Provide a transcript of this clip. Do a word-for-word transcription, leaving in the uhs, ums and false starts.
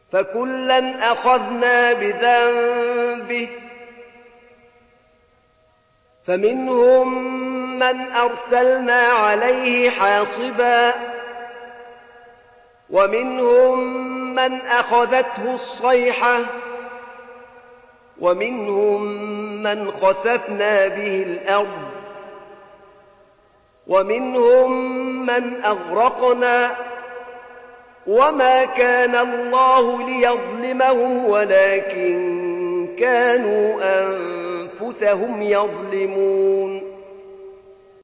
فكلا أخذنا بذنبه فمنهم من أرسلنا عليه حاصبا ومنهم من أخذته الصيحة ومنهم من خسفنا به الأرض ومنهم من أغرقنا وما كان الله ليظلمهم ولكن كانوا أنفسهم يظلمون